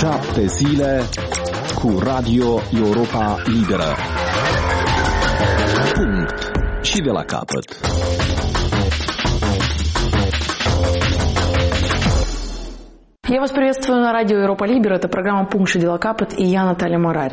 7 zile cu Radio Europa Liberă. Punct. Și de la capăt. Я вас приветствую на радио Европа Либера. Это программа «Пункт и дела капот» и я, Наталья Морарь.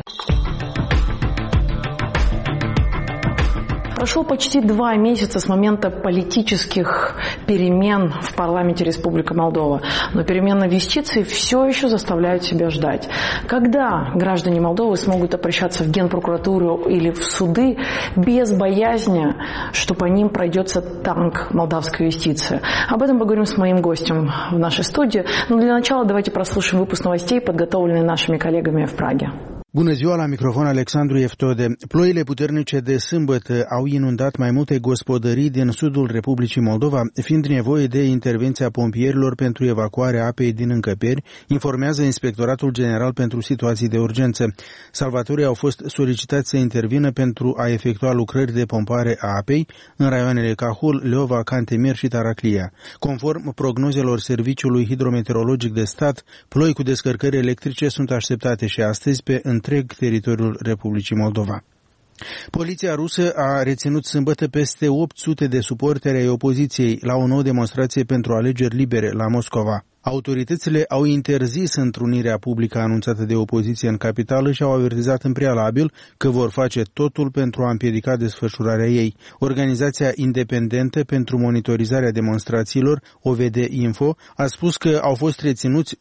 Прошло почти 2 месяца с момента политических перемен в парламенте Республики Молдова. Но перемены в юстиции все еще заставляют себя ждать. Когда граждане Молдовы смогут обращаться в Генпрокуратуру или в суды без боязни, что по ним пройдется танк молдавской юстиции? Об этом поговорим с моим гостем в нашей студии. Но для начала давайте прослушаем выпуск новостей, подготовленный нашими коллегами в Праге. Bună ziua, la microfon Alexandru Eftode. Ploile puternice de sâmbătă au inundat mai multe gospodării din sudul Republicii Moldova, fiind nevoie de intervenția pompierilor pentru evacuarea apei din încăperi, informează Inspectoratul General pentru Situații de Urgență. Salvatorii au fost solicitați să intervină pentru a efectua lucrări de pompare a apei în raioanele Cahul, Leova, Cantemir și Taraclia. Conform prognozelor Serviciului Hidrometeorologic de Stat, ploi cu descărcări electrice sunt așteptate și astăzi pe întreg teritoriul Republicii Moldova. Poliția rusă a reținut sâmbătă peste 800 de suporteri ai opoziției la o nouă demonstrație pentru alegeri libere la Moscova. Autoritățile au interzis întrunirea publică anunțată de opoziție în capitală și au avertizat în prealabil că vor face totul pentru a împiedica desfășurarea ei. Organizația independentă pentru monitorizarea demonstrațiilor, OVD Info, a spus că au fost reținuți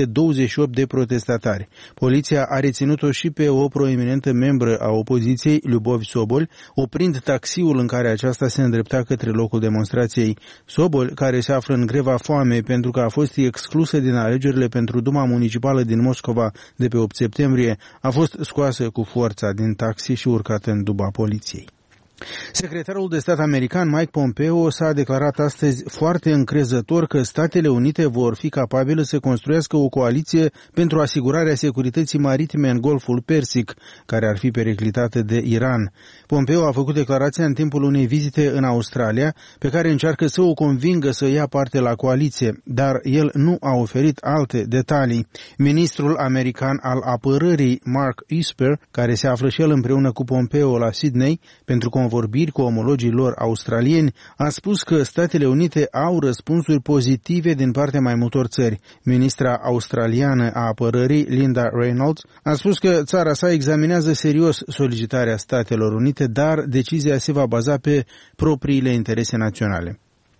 828 de protestatari. Poliția a reținut-o și pe o proeminentă membră a opoziției, Lyubov Sobol, oprind taxiul în care aceasta se îndrepta către locul demonstrației. Sobol, care se află în greva foame pentru că a fost exclusă din alegerile pentru Duma Municipală din Moscova de pe 8 septembrie, a fost scoasă cu forța din taxi și urcată în duba poliției. Secretarul de stat american Mike Pompeo s-a declarat astăzi foarte încrezător că Statele Unite vor fi capabile să construiască o coaliție pentru asigurarea securității maritime în Golful Persic, care ar fi periclitată de Iran. Pompeo a făcut declarația în timpul unei vizite în Australia, pe care încearcă să o convingă să ia parte la coaliție, dar el nu a oferit alte detalii. Ministrul american al apărării Mark Esper, care se află și el împreună cu Pompeo la Sydney pentru convorbiri cu omologii lor australieni, a spus că Statele Unite au răspunsuri pozitive din partea mai multor țări. Ministra australiană a apărării, Linda Reynolds, a spus că țara sa examinează serios solicitarea Statelor Unite, dar decizia se va baza pe propriile interese naționale.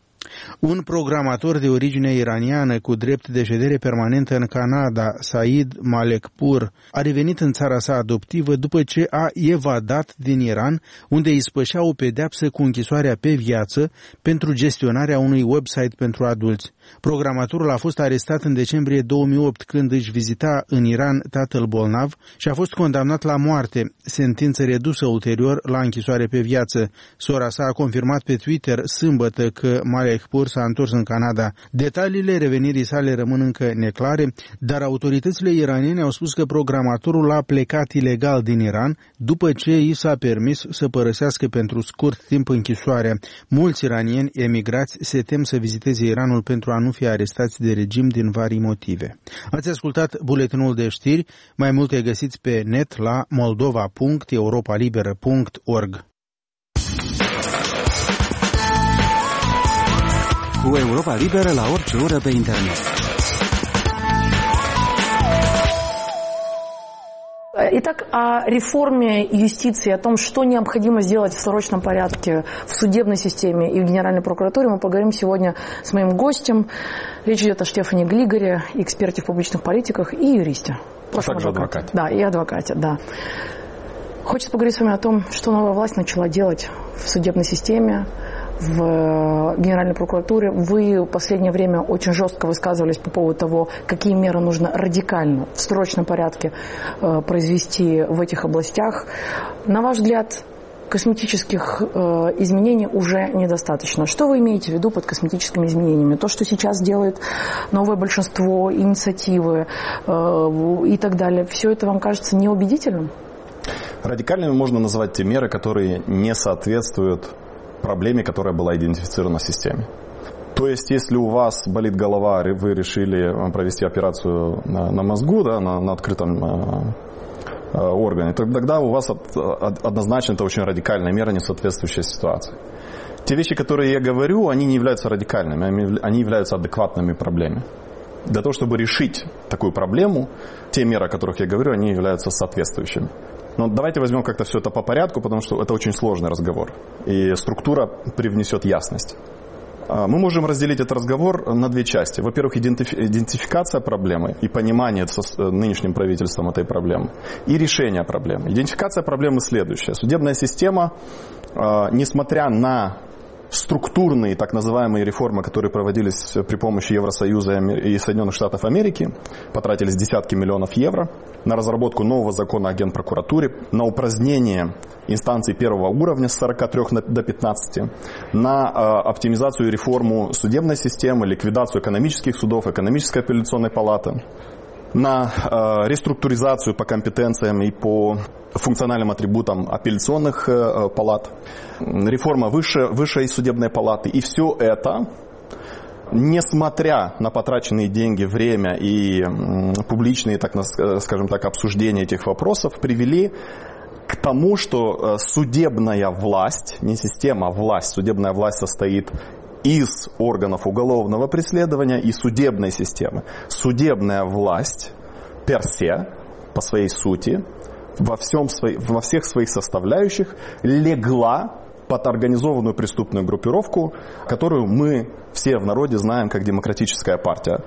Un programator de origine iraniană cu drept de ședere permanentă în Canada, Said Malekpur, a revenit în țara sa adoptivă după ce a evadat din Iran, unde îi spășea o pedeapsă cu închisoarea pe viață pentru gestionarea unui website pentru adulți. Programatorul a fost arestat în decembrie 2008 când își vizita în Iran tatăl bolnav și a fost condamnat la moarte, sentință redusă ulterior la închisoare pe viață. Sora sa a confirmat pe Twitter sâmbătă că Malekpur s-a întors în Canada. Detaliile revenirii sale rămân încă neclare, dar autoritățile iraniene au spus că programatorul a plecat ilegal din Iran după ce i s-a permis să părăsească pentru scurt timp închisoarea. Mulți iranieni emigrați se tem să viziteze Iranul pentru a nu fi arestați de regim din vari motive. Ați ascultat buletinul de știri, mai multe găsiți pe net la moldova.europalibera.org. Cu Europa Liberă la orice oră pe internet. Итак, о реформе юстиции, о том, что необходимо сделать в срочном порядке в судебной системе и в Генеральной прокуратуре, мы поговорим сегодня с моим гостем. Речь идет о Штефане Глигаре, эксперте в публичных политиках и юристе. А также адвокате. Да, и адвокате, да. Хочется поговорить с вами о том, что новая власть начала делать в судебной системе, в Генеральной прокуратуре. Вы в последнее время очень жестко высказывались по поводу того, какие меры нужно радикально, в срочном порядке произвести в этих областях. На ваш взгляд, косметических изменений уже недостаточно. Что вы имеете в виду под косметическими изменениями? То, что сейчас делает новое большинство, инициативы и так далее, все это вам кажется неубедительным? Радикальными можно назвать те меры, которые не соответствуют проблеме, которая была идентифицирована в системе. То есть, если у вас болит голова, вы решили провести операцию на мозгу, да, на открытом органе, тогда у вас однозначно это очень радикальная мера, не соответствующая ситуации. Те вещи, которые я говорю, они не являются радикальными, они являются адекватными проблемами. Для того, чтобы решить такую проблему, те меры, о которых я говорю, они являются соответствующими. Но давайте возьмем как-то все это по порядку, потому что это очень сложный разговор. И структура привнесет ясность. Мы можем разделить этот разговор на две части. Во-первых, идентификация проблемы и понимание с нынешним правительством этой проблемы. И решение проблемы. Идентификация проблемы следующая. Судебная система, несмотря на структурные так называемые реформы, которые проводились при помощи Евросоюза и Соединенных Штатов Америки, потратились десятки миллионов евро на разработку нового закона о Генпрокуратуре, на упразднение инстанций первого уровня с 43 до 15, на оптимизацию и реформу судебной системы, ликвидацию экономических судов, экономической апелляционной палаты, на реструктуризацию по компетенциям и по функциональным атрибутам апелляционных палат, реформа высшей судебной палаты. И все это, несмотря на потраченные деньги, время и публичные, так скажем так, обсуждения этих вопросов, привели к тому, что судебная власть, не система, а власть, судебная власть состоит из органов уголовного преследования и судебной системы. Судебная власть персе, по своей сути, во всех своих составляющих легла под организованную преступную группировку, которую мы все в народе знаем как Демократическая партия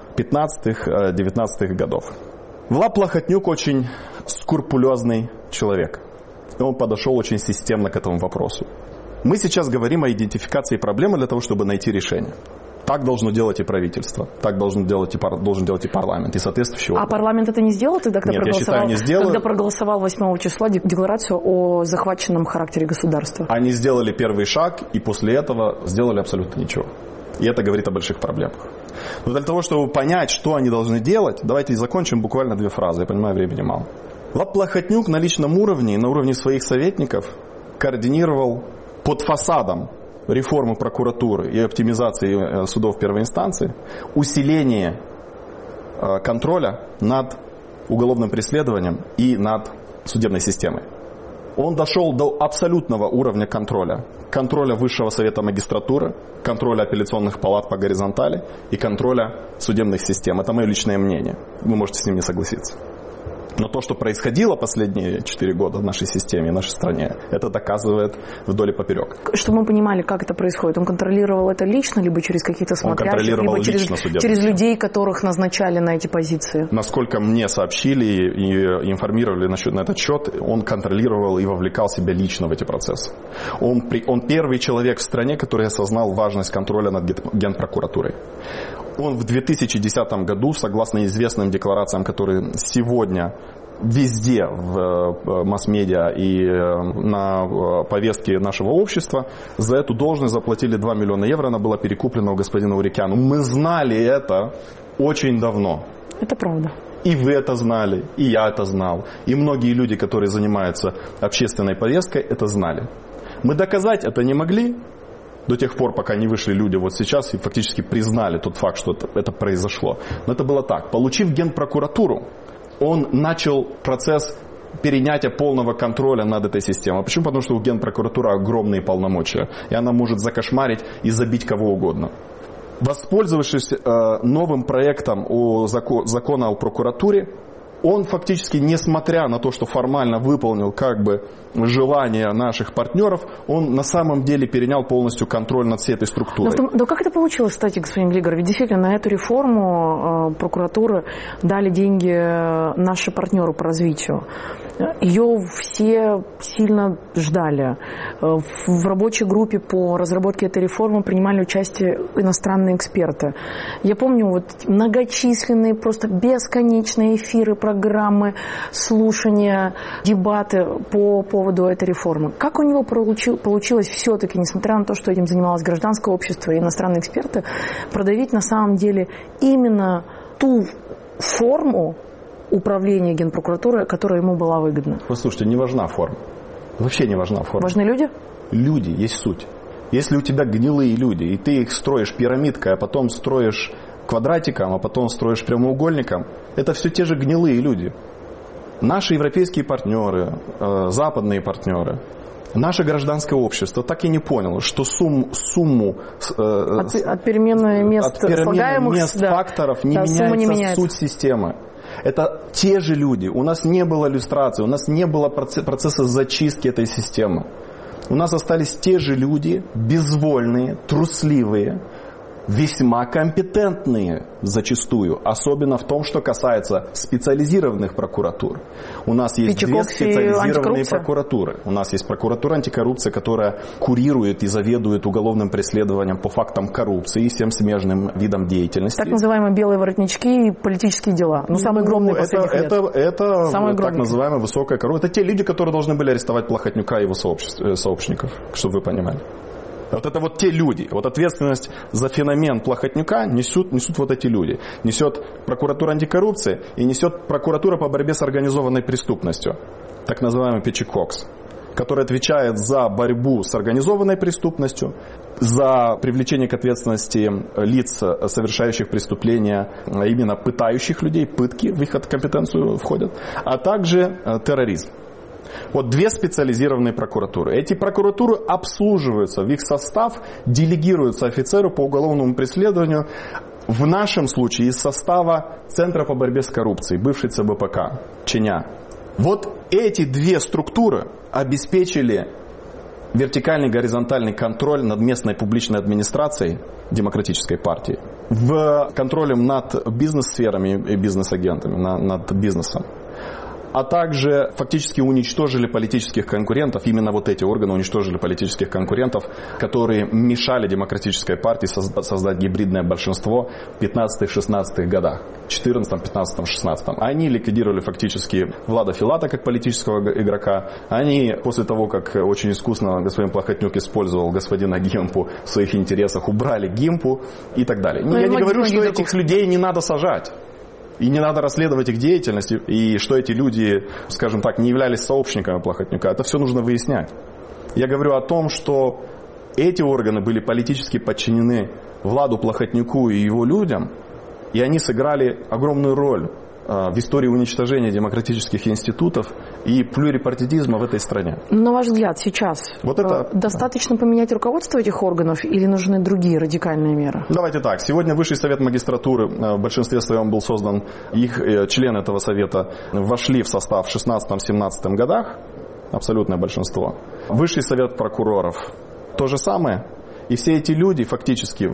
15-19 годов. Влад Плохотнюк очень скрупулезный человек. И он подошел очень системно к этому вопросу. Мы сейчас говорим о идентификации проблемы для того, чтобы найти решение. Так должно делать и правительство, так должен делать и парламент, и соответствующие органы. А парламент это не сделал тогда, когда Нет, я считаю, не сделал. Когда проголосовал 8 числа декларацию о захваченном характере государства? Они сделали первый шаг, и после этого сделали абсолютно ничего. И это говорит о больших проблемах. Но для того, чтобы понять, что они должны делать, давайте закончим буквально 2 фразы. Я понимаю, времени мало. Влад Плохотнюк на личном уровне, на уровне своих советников координировал под фасадом реформы прокуратуры и оптимизации судов первой инстанции усиление контроля над уголовным преследованием и над судебной системой. Он дошел до абсолютного уровня контроля. Контроля Высшего совета магистратуры, контроля апелляционных палат по горизонтали и контроля судебных систем. Это мое личное мнение. Вы можете с ним не согласиться. Но то, что происходило последние 4 года в нашей системе, в нашей стране, это доказывает вдоль и поперек. Чтобы мы понимали, как это происходит. Он контролировал это лично, либо через каких-то смотрящих, либо через людей, которых назначали на эти позиции? Насколько мне сообщили и информировали на этот счет, он контролировал и вовлекал себя лично в эти процессы. Он первый человек в стране, который осознал важность контроля над Генпрокуратурой. Он в 2010 году, согласно известным декларациям, которые сегодня везде в масс-медиа и на повестке нашего общества, за эту должность заплатили 2 миллиона евро, она была перекуплена у господина Урикяна. Мы знали это очень давно. Это правда. И вы это знали, и я это знал. И многие люди, которые занимаются общественной повесткой, это знали. Мы доказать это не могли до тех пор, пока не вышли люди вот сейчас и фактически признали тот факт, что это произошло. Но это было так. Получив Генпрокуратуру, он начал процесс перенятия полного контроля над этой системой. Почему? Потому что у Генпрокуратуры огромные полномочия, и она может закошмарить и забить кого угодно. Воспользовавшись новым проектом закона о прокуратуре, он фактически, несмотря на то, что формально выполнил как бы желания наших партнеров, он на самом деле перенял полностью контроль над всей этой структурой. Но как это получилось, кстати, господин Глигор? Ведь действительно на эту реформу прокуратуры дали деньги наши партнеры по развитию. Ее все сильно ждали. В рабочей группе по разработке этой реформы принимали участие иностранные эксперты. Я помню вот многочисленные, просто бесконечные эфиры, программы, слушания, дебаты по поводу этой реформы. Как у него получилось все-таки, несмотря на то, что этим занималось гражданское общество и иностранные эксперты, продавить на самом деле именно ту форму управления Генпрокуратуры, которая ему была выгодна? Послушайте, не важна форма. Вообще не важна форма. Важны люди? Люди есть суть. Если у тебя гнилые люди, и ты их строишь пирамидкой, а потом строишь квадратиком, а потом строишь прямоугольником, это все те же гнилые люди. Наши европейские партнеры, западные партнеры, наше гражданское общество так и не поняло, что сумму от перемены мест, факторов не меняется суть системы. Это те же люди. У нас не было иллюстрации, у нас не было процесса зачистки этой системы. У нас остались те же люди, безвольные, трусливые, весьма компетентные зачастую, особенно в том, что касается специализированных прокуратур. У нас есть две специализированные прокуратуры. У нас есть прокуратура антикоррупции, которая курирует и заведует уголовным преследованием по фактам коррупции и всем смежным видам деятельности. Так называемые белые воротнички и политические дела. Самые огромные последних лет. Это так называемая высокая коррупция. Это те люди, которые должны были арестовать Плохотнюка и его сообщников, чтобы вы понимали. Вот это вот те люди. Вот ответственность за феномен Плохотнюка несут вот эти люди. Несет прокуратура антикоррупции и несет прокуратура по борьбе с организованной преступностью. Так называемый ПЧКОКС, который отвечает за борьбу с организованной преступностью, за привлечение к ответственности лиц, совершающих преступления, именно пытающих людей, пытки в их компетенцию входят, а также терроризм. Вот две специализированные прокуратуры. Эти прокуратуры обслуживаются, в их состав делегируются офицеру по уголовному преследованию, в нашем случае из состава Центра по борьбе с коррупцией, бывший ЦБПК, Ченя. Вот эти две структуры обеспечили вертикальный горизонтальный контроль над местной публичной администрацией Демократической партии, в контролем над бизнес-сферами и бизнес-агентами, над бизнесом. А также фактически уничтожили политических конкурентов, именно вот эти органы уничтожили политических конкурентов, которые мешали Демократической партии создать гибридное большинство в 15-16 годах, 14, 15, 16. Они ликвидировали фактически Влада Филата как политического игрока. Они после того, как очень искусно господин Плохотнюк использовал господина Гимпу в своих интересах, убрали Гимпу и так далее. Я не говорю, что этих людей не надо сажать. И не надо расследовать их деятельность, и что эти люди, скажем так, не являлись сообщниками Плохотнюка. Это все нужно выяснять. Я говорю о том, что эти органы были политически подчинены Владу Плохотнюку и его людям, и они сыграли огромную роль в истории уничтожения демократических институтов и плюрипартидизма в этой стране. На ваш взгляд, сейчас достаточно поменять руководство этих органов или нужны другие радикальные меры? Давайте так. Сегодня Высший совет магистратуры в большинстве своем был создан, их члены этого совета вошли в состав в 16-17 годах, абсолютное большинство. Высший совет прокуроров то же самое. И все эти люди фактически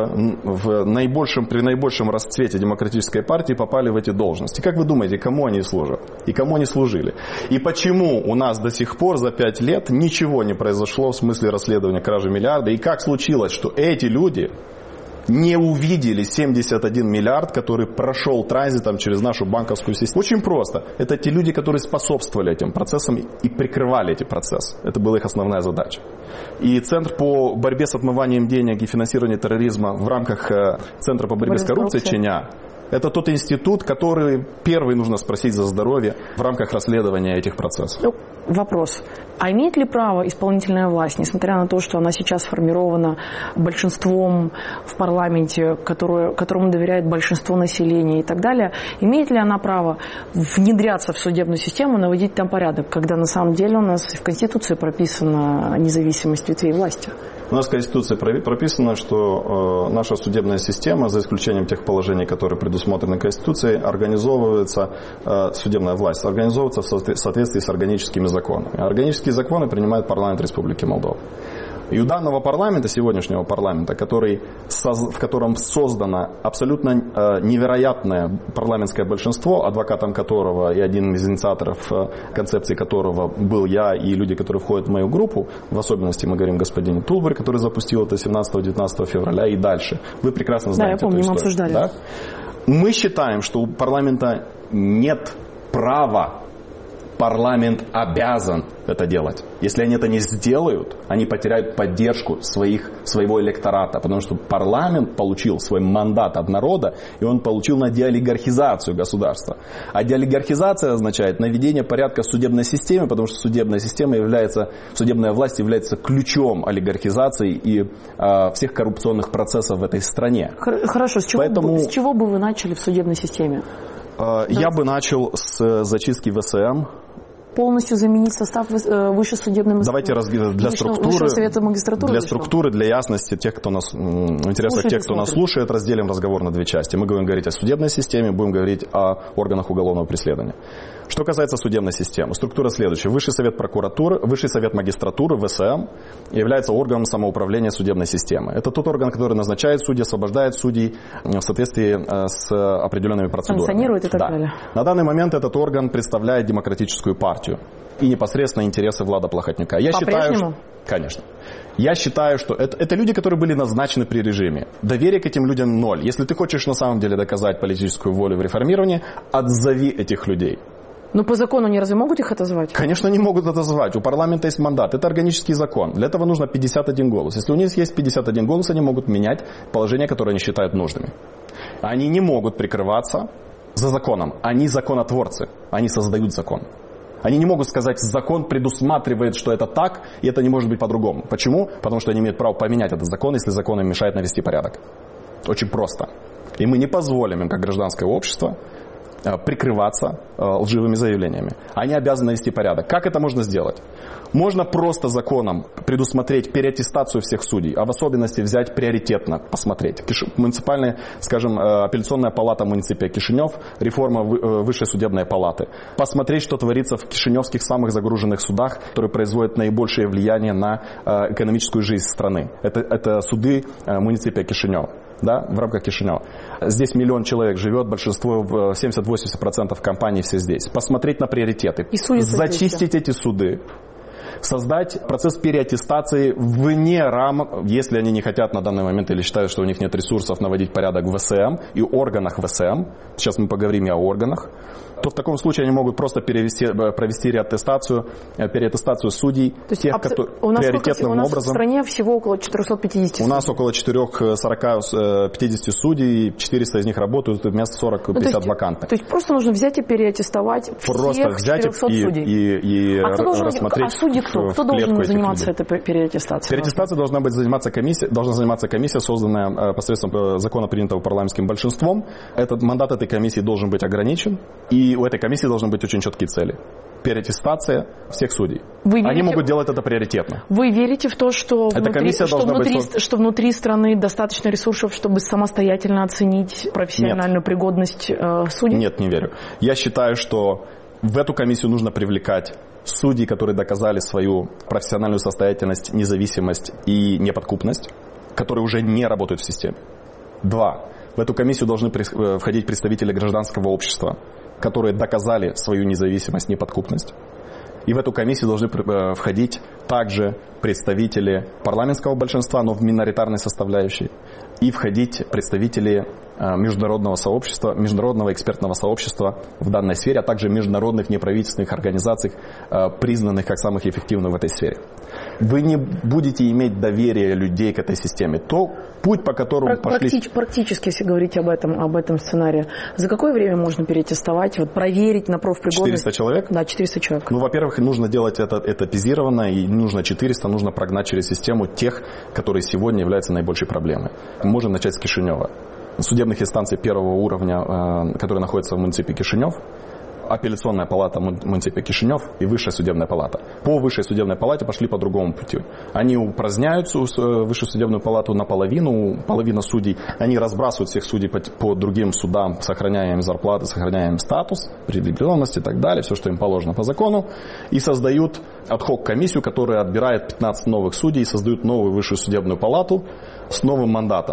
при наибольшем расцвете Демократической партии попали в эти должности. Как вы думаете, кому они служат? И кому они служили? И почему у нас до сих пор за 5 лет ничего не произошло в смысле расследования кражи миллиарда? И как случилось, что эти люди не увидели 71 миллиард, который прошел транзитом через нашу банковскую систему? Очень просто. Это те люди, которые способствовали этим процессам и прикрывали эти процессы. Это была их основная задача. И Центр по борьбе с отмыванием денег и финансированию терроризма в рамках Центра по борьбе с коррупцией Ченя — это тот институт, который первый нужно спросить за здоровье в рамках расследования этих процессов. Вопрос. А имеет ли право исполнительная власть, несмотря на то, что она сейчас сформирована большинством в парламенте, которому доверяет большинство населения и так далее, имеет ли она право внедряться в судебную систему, наводить там порядок, когда на самом деле у нас в Конституции прописана независимость ветвей власти? У нас в Конституции прописано, что наша судебная система, за исключением тех положений, которые предусмотрены Конституцией, организовывается, судебная власть организовывается в соответствии с органическими законами. Органические законы принимает парламент Республики Молдова. И у данного парламента, сегодняшнего парламента, в котором создано абсолютно невероятное парламентское большинство, адвокатом которого и один из инициаторов концепции которого был я и люди, которые входят в мою группу, в особенности мы говорим о господине Тулбаре, который запустил это 17-19 февраля и дальше. Вы прекрасно знаете эту историю. Да, я помню, мы обсуждали. Да? Мы считаем, что у парламента нет права Парламент обязан это делать. Если они это не сделают, они потеряют поддержку своего электората, потому что парламент получил свой мандат от народа, и он получил на деолигархизацию государства. А деолигархизация означает наведение порядка в судебной системе, потому что судебная власть является ключом олигархизации и всех коррупционных процессов в этой стране. Хорошо, с чего бы вы начали в судебной системе? Я бы начал с зачистки ВСМ. Полностью заменить состав Высшей судебной Давайте для структуры, для ясности тех, кто нас слушает, разделим разговор на две части. Мы будем говорить о судебной системе, будем говорить о органах уголовного преследования. Что касается судебной системы, структура следующая. Высший совет магистратуры, ВСМ, является органом самоуправления судебной системы. Это тот орган, который назначает судей, освобождает судей в соответствии с определенными процедурами. Санкционирует и так далее. На данный момент этот орган представляет демократическую партию и непосредственно интересы Влада Плохотнюка. Конечно. Я считаю, что это люди, которые были назначены при режиме. Доверие к этим людям ноль. Если ты хочешь на самом деле доказать политическую волю в реформировании, отзови этих людей. Но по закону они разве могут их отозвать? Конечно, не могут отозвать. У парламента есть мандат. Это органический закон. Для этого нужно 51 голос. Если у них есть 51 голос, они могут менять положения, которые они считают нужными. Они не могут прикрываться за законом. Они законотворцы. Они создают закон. Они не могут сказать, закон предусматривает, что это так, и это не может быть по-другому. Почему? Потому что они имеют право поменять этот закон, если закон им мешает навести порядок. Очень просто. И мы не позволим им, как гражданское общество, прикрываться лживыми заявлениями. Они обязаны навести порядок. Как это можно сделать? Можно просто законом предусмотреть переаттестацию всех судей, а в особенности взять приоритетно, посмотреть. Муниципальная, апелляционная палата муниципия Кишинев, реформа Высшей судебной палаты. Посмотреть, что творится в кишиневских самых загруженных судах, которые производят наибольшее влияние на экономическую жизнь страны. Это суды муниципия Кишинев. Да, в рамках Кишинева. Здесь 1 миллион человек живет, большинство, 70-80% компаний все здесь. Посмотреть на приоритеты, зачистить эти суды, создать процесс переаттестации вне рамок, если они не хотят на данный момент или считают, что у них нет ресурсов наводить порядок в ВСМ и органах ВСМ, сейчас мы поговорим и о органах, то в таком случае они могут просто провести переаттестацию судей, тех, которые приоритетным образом... У нас в стране всего около 450 судей. У нас около 440-50 судей, 400 из них работают, вместо 40-50 вакантных. То есть просто нужно взять и переаттестовать всех 400 судей? И рассмотреть... А судьи кто? Кто должен заниматься этой переаттестацией? Переаттестацией должна заниматься комиссия, созданная посредством закона, принятого парламентским большинством. Мандат этой комиссии должен быть ограничен, и у этой комиссии должны быть очень четкие цели. Переаттестация всех судей. Они могут делать это приоритетно. Вы верите в то, что внутри страны достаточно ресурсов, чтобы самостоятельно оценить профессиональную пригодность судей? Нет, не верю. Я считаю, что в эту комиссию нужно привлекать судей, которые доказали свою профессиональную состоятельность, независимость и неподкупность, которые уже не работают в системе. 2. В эту комиссию должны входить представители гражданского общества, которые доказали свою независимость, неподкупность. И в эту комиссию должны входить также представители парламентского большинства, но в миноритарной составляющей, и входить представители международного сообщества, международного экспертного сообщества в данной сфере, а также международных неправительственных организаций, признанных как самых эффективных в этой сфере. Вы не будете иметь доверия людей к этой системе. То путь, по которому Практически, если говорить об этом сценарии, за какое время можно переаттестовать, проверить на профпригодность? 400 человек? Да, 400 человек. Во-первых, нужно делать это этапизированно, и нужно 400, нужно прогнать через систему тех, которые сегодня являются наибольшей проблемой. Мы можем начать с Кишинева. Судебных инстанций первого уровня, которые находятся в муниципе Кишинев, апелляционная палата муниципия Кишинев и Высшая судебная палата. По Высшей судебной палате пошли по другому пути. Они упраздняют Высшую судебную палату наполовину, половина судей, они разбрасывают всех судей по другим судам, сохраняя им зарплаты, сохраняя им статус, предопределенность и так далее, все, что им положено по закону, и создают ад-хок комиссию, которая отбирает 15 новых судей и создают новую Высшую судебную палату с новым мандатом.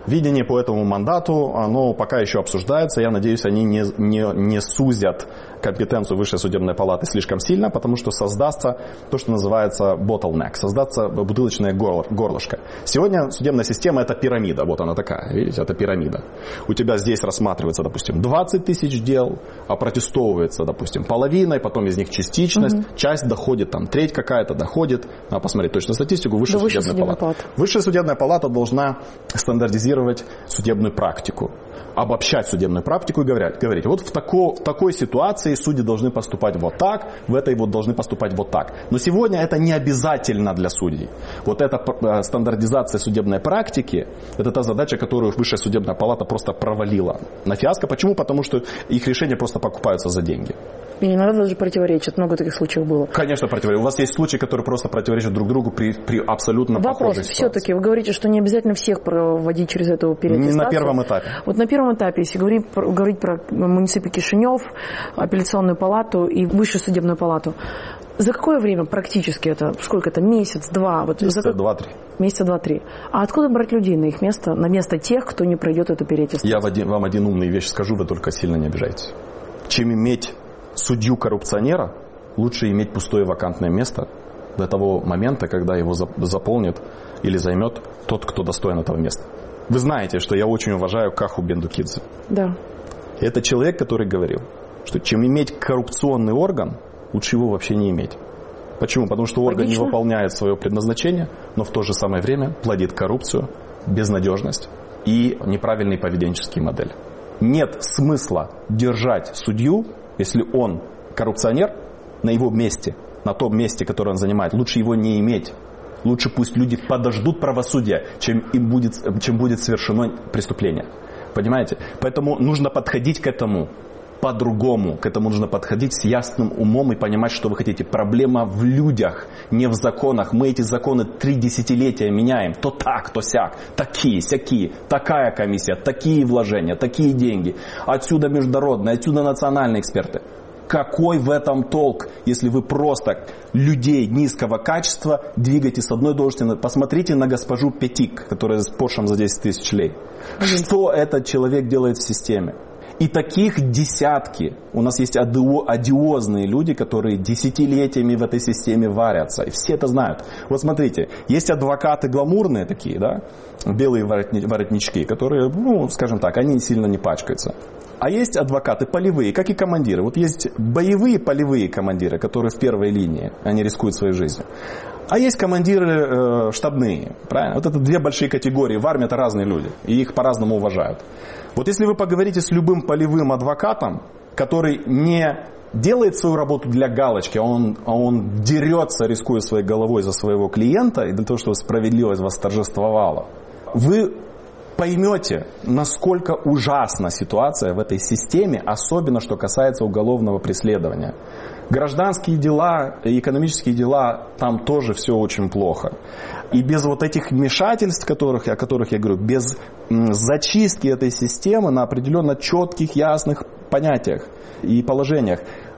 Видение по этому мандату, оно пока еще обсуждается. Я надеюсь, они не сузят компетенцию Высшей судебной палаты слишком сильно, потому что создастся то, что называется bottleneck, создастся бутылочное горлышко. Сегодня судебная система – это пирамида. Вот она такая, видите, это пирамида. У тебя здесь рассматривается, допустим, 20 тысяч дел, а протестовывается, допустим, половиной, потом из них частичность, часть доходит, там, треть какая-то доходит. Надо посмотреть точно статистику. Высшая судебная палата. Высшая судебная палата должна стандартизировать судебную практику, обобщать судебную практику и говорить, вот в такой ситуации судьи должны поступать вот так, в этой вот должны поступать вот так. Но сегодня это не обязательно для судей. Вот эта стандартизация судебной практики, это та задача, которую Высшая судебная палата просто провалила на фиаско. Почему? Потому что их решения просто покупаются за деньги. И иногда даже противоречат. Много таких случаев было. Конечно, противоречат. У вас есть случаи, которые просто противоречат друг другу при абсолютно похожей ситуации. Все-таки вы говорите, что не обязательно всех проводить через эту переаттестацию. Не на первом этапе. Вот на первом этапе, если говорить про муниципий Кишинев, апелляционную палату и Высшую судебную палату, за какое время практически это? Сколько это? Месяц, два? Месяца два-три. Месяца два-три. А откуда брать людей на их место, на место тех, кто не пройдет эту переаттестацию? Я вам один умный вещь скажу, вы только сильно не обижайтесь. Чем иметь судью-коррупционера, лучше иметь пустое вакантное место до того момента, когда его заполнит или займет тот, кто достоин этого места. Вы знаете, что я очень уважаю Каху Бендукидзе. Да. Это человек, который говорил, что чем иметь коррупционный орган, лучше его вообще не иметь. Почему? Потому что орган не выполняет свое предназначение, но в то же самое время плодит коррупцию, безнадежность и неправильные поведенческие модели. Нет смысла держать судью, если он коррупционер, на его месте, на том месте, которое он занимает. Лучше его не иметь. Лучше пусть люди подождут правосудия, чем будет совершено преступление. Понимаете? Поэтому нужно подходить к этому по-другому. К этому нужно подходить с ясным умом и понимать, что вы хотите. Проблема в людях, не в законах. Мы эти законы 3 десятилетия меняем. То так, то сяк. Такие, сякие. Такая комиссия, такие вложения, такие деньги. Отсюда международные, отсюда национальные эксперты. Какой в этом толк, если вы просто людей низкого качества двигаете с одной должности? Посмотрите на госпожу Петик, которая с Поршем за 10 тысяч лей. Что этот человек делает в системе? И таких десятки. У нас есть одиозные люди, которые десятилетиями в этой системе варятся. И все это знают. Вот смотрите, есть адвокаты гламурные такие, да, белые воротнички, которые, скажем так, они сильно не пачкаются. А есть адвокаты полевые, как и командиры. Вот есть боевые полевые командиры, которые в первой линии, они рискуют своей жизнью. А есть командиры штабные, правильно? Вот это 2 большие категории. В армии это разные люди, и их по-разному уважают. Вот если вы поговорите с любым полевым адвокатом, который не делает свою работу для галочки, а он дерется, рискуя своей головой за своего клиента, и для того, чтобы справедливость восторжествовала, вы поймете, насколько ужасна ситуация в этой системе, особенно что касается уголовного преследования. Гражданские дела и экономические дела, там тоже все очень плохо. И без вот этих вмешательств, о которых я говорю, без зачистки этой системы на определенно четких, ясных понятиях и положениях,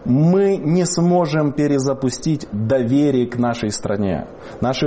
мы не сможем перезапустить доверие к нашей стране. Наша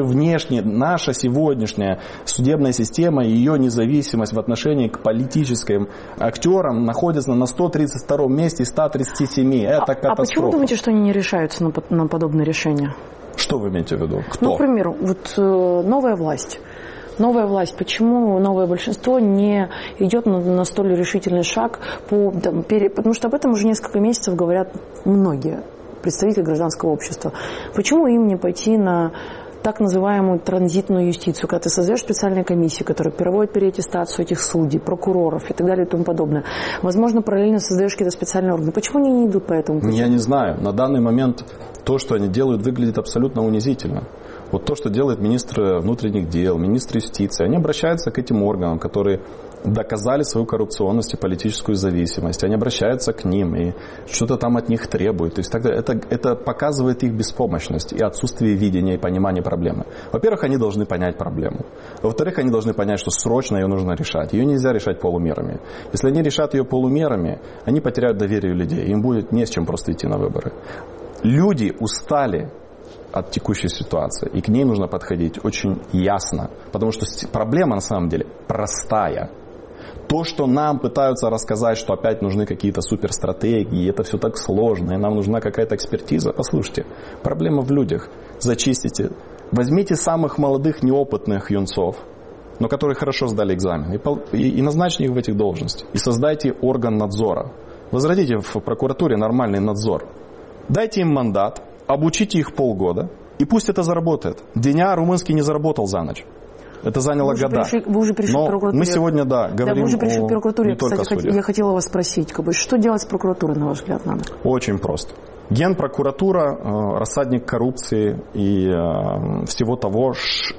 сегодняшняя судебная система и ее независимость в отношении к политическим актерам находится на 132 месте из 137. Это катастрофа. А почему думаете, что они не решаются на подобные решения? Что вы имеете в виду? Кто? Например, вот новая власть. Новая власть, почему новое большинство не идет на столь решительный шаг, потому что об этом уже несколько месяцев говорят многие представители гражданского общества. Почему им не пойти на так называемую транзитную юстицию, когда ты создаешь специальные комиссии, которые проводят переаттестацию этих судей, прокуроров и так далее и тому подобное. Возможно, параллельно создаешь какие-то специальные органы. Почему они не идут по этому пути? Я не знаю. На данный момент то, что они делают, выглядит абсолютно унизительно. Вот то, что делает министр внутренних дел, министр юстиции, они обращаются к этим органам, которые доказали свою коррупционность и политическую зависимость. Они обращаются к ним и что-то там от них требуют. То есть тогда это показывает их беспомощность и отсутствие видения и понимания проблемы. Во-первых, они должны понять проблему. Во-вторых, они должны понять, что срочно ее нужно решать. Ее нельзя решать полумерами. Если они решат ее полумерами, они потеряют доверие людей. Им будет не с чем просто идти на выборы. Люди устали от текущей ситуации. И к ней нужно подходить очень ясно. Потому что проблема на самом деле простая. То, что нам пытаются рассказать, что опять нужны какие-то суперстратегии, это все так сложно, и нам нужна какая-то экспертиза. Послушайте, проблема в людях. Зачистите. Возьмите самых молодых, неопытных юнцов, но которые хорошо сдали экзамен, и назначьте их в этих должностях. И создайте орган надзора. Возродите в прокуратуре нормальный надзор. Дайте им мандат, обучите их полгода, и пусть это заработает. Деня румынский не заработал за ночь. Это заняло года. Вы уже пришли к прокуратуре. Мы сегодня, говорим вы уже пришли к прокуратуре. не только Кстати, о суде. я хотела вас спросить, что делать с прокуратурой, на ваш взгляд, надо? Очень просто. Генпрокуратура – рассадник коррупции и всего того,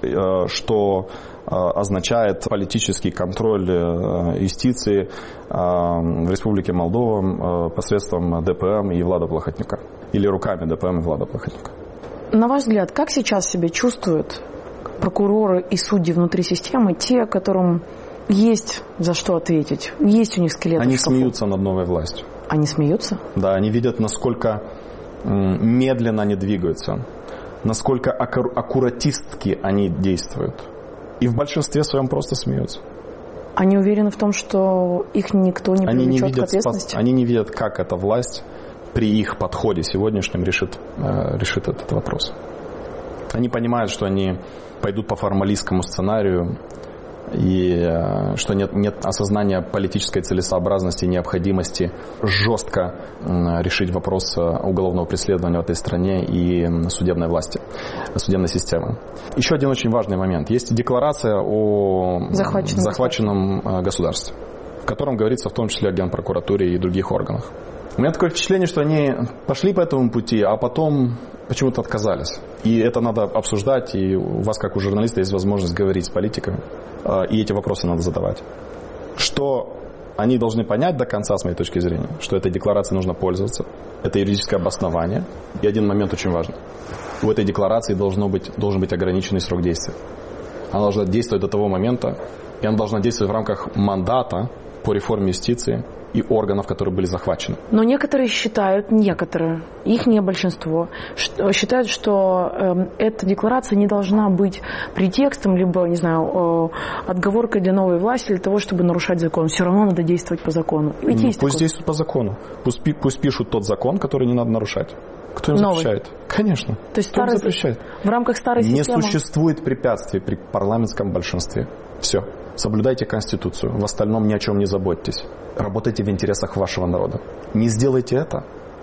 что означает политический контроль юстиции в Республике Молдова посредством ДПМ и Влада Плохотнюка. Или руками ДПМ и Влада Плохотнюка. На ваш взгляд, как сейчас себя чувствуют прокуроры и судьи внутри системы, те, которым есть за что ответить, есть у них скелеты? Они смеются над новой властью. Они смеются? Да, они видят, насколько медленно они двигаются, насколько аккуратистски они действуют. И в большинстве своем просто смеются. Они уверены в том, что их никто не привлечет к ответственности? Они не видят, как эта власть при их подходе сегодняшнем решит этот вопрос. Они понимают, что они пойдут по формалистскому сценарию, и что нет осознания политической целесообразности и необходимости жестко решить вопрос уголовного преследования в этой стране и судебной власти, судебной системы. Еще один очень важный момент. Есть декларация о захваченном государстве, в котором говорится в том числе о Генпрокуратуре и других органах. У меня такое впечатление, что они пошли по этому пути, а потом почему-то отказались. И это надо обсуждать, и у вас, как у журналиста, есть возможность говорить с политиками, и эти вопросы надо задавать. Что они должны понять до конца, с моей точки зрения, что этой декларацией нужно пользоваться. Это юридическое обоснование. И один момент очень важный. У этой декларации должен быть ограниченный срок действия. Она должна действовать до того момента, и она должна действовать в рамках мандата по реформе юстиции и органов, которые были захвачены. Но некоторые считают, их не большинство, считают, что эта декларация не должна быть претекстом, либо, отговоркой для новой власти для того, чтобы нарушать закон. Все равно надо действовать по закону. Пусть действуют по закону. Пусть пишут тот закон, который не надо нарушать. Кто им запрещает? Конечно. То есть запрещает? В рамках старой системы? Не существует препятствий при парламентском большинстве. Все. Соблюдайте Конституцию. В остальном ни о чем не заботьтесь. Работайте в интересах вашего народа. Не сделайте это,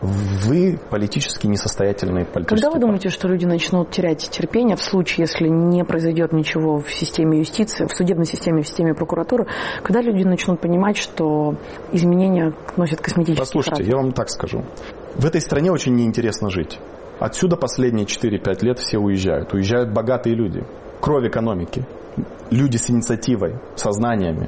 вы политически несостоятельные политические. Когда вы думаете, что люди начнут терять терпение в случае, если не произойдет ничего в системе юстиции, в судебной системе, в системе прокуратуры, когда люди начнут понимать, что изменения носят косметический характер? Послушайте, я вам так скажу. В этой стране очень неинтересно жить. Отсюда последние 4-5 лет все уезжают. Уезжают богатые люди. Кровь экономики. Люди с инициативой, со знаниями,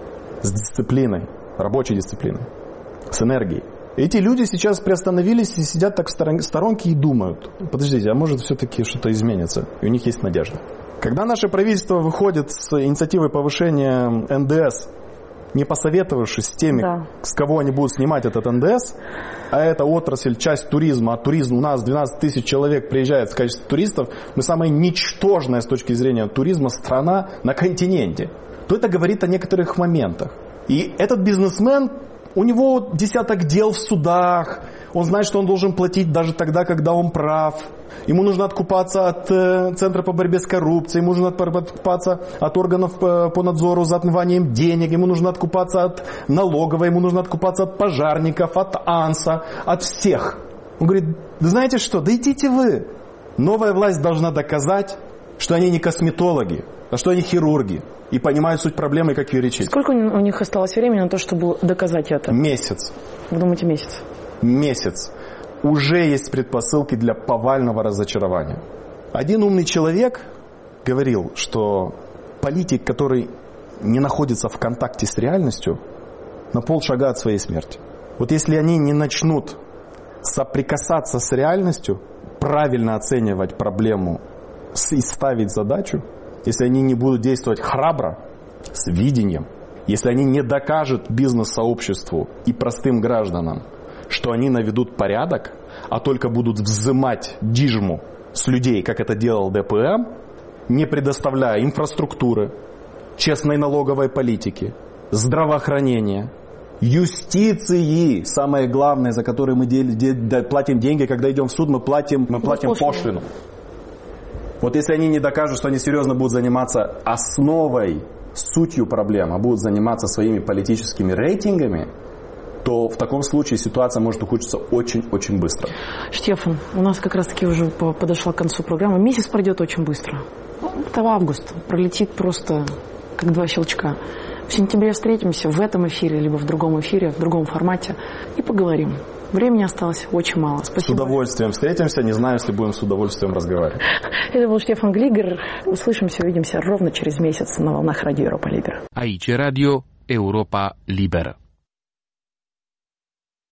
с дисциплиной, рабочей дисциплиной, с энергией. Эти люди сейчас приостановились и сидят так в сторонке и думают: подождите, а может все-таки что-то изменится? И у них есть надежда. Когда наше правительство выходит с инициативой повышения НДС, не посоветовавшись с теми, с кого они будут снимать этот НДС, а это отрасль, часть туризма, а туризм у нас 12 тысяч человек приезжает в качестве туристов, мы самая ничтожная с точки зрения туризма страна на континенте, то это говорит о некоторых моментах. И этот бизнесмен, у него десяток дел в судах, он знает, что он должен платить даже тогда, когда он прав. Ему нужно откупаться от Центра по борьбе с коррупцией, ему нужно откупаться от органов по надзору за отмыванием денег, ему нужно откупаться от налоговой, ему нужно откупаться от пожарников, от АНСа, от всех. Он говорит: знаете что, да идите вы. Новая власть должна доказать, что они не косметологи, а что они хирурги и понимают суть проблемы, как ее лечить. Сколько у них осталось времени на то, чтобы доказать это? Месяц. Вы думаете, месяц? Месяц. Уже есть предпосылки для повального разочарования. Один умный человек говорил, что политик, который не находится в контакте с реальностью, на полшага от своей смерти. Вот если они не начнут соприкасаться с реальностью, правильно оценивать проблему и ставить задачу, если они не будут действовать храбро, с видением, если они не докажут бизнес-сообществу и простым гражданам, что они наведут порядок, а только будут взымать дижму с людей, как это делал ДПМ, не предоставляя инфраструктуры, честной налоговой политики, здравоохранения, юстиции, самое главное, за которое мы платим деньги, когда идем в суд, мы платим пошлину. Вот если они не докажут, что они серьезно будут заниматься основой, сутью проблем, а будут заниматься своими политическими рейтингами, то в таком случае ситуация может ухудшиться очень-очень быстро. Штефан, у нас как раз-таки уже подошла к концу программы. Месяц пройдет очень быстро. Это август. Пролетит просто как два щелчка. В сентябре встретимся в этом эфире, либо в другом эфире, в другом формате и поговорим. Времени осталось очень мало. Спасибо. С удовольствием встретимся. Не знаю, если будем с удовольствием разговаривать. Это был Штефан Глигер. Услышимся, увидимся ровно через месяц на волнах Радио Европа Либера. Aici Radio Europa Liberă.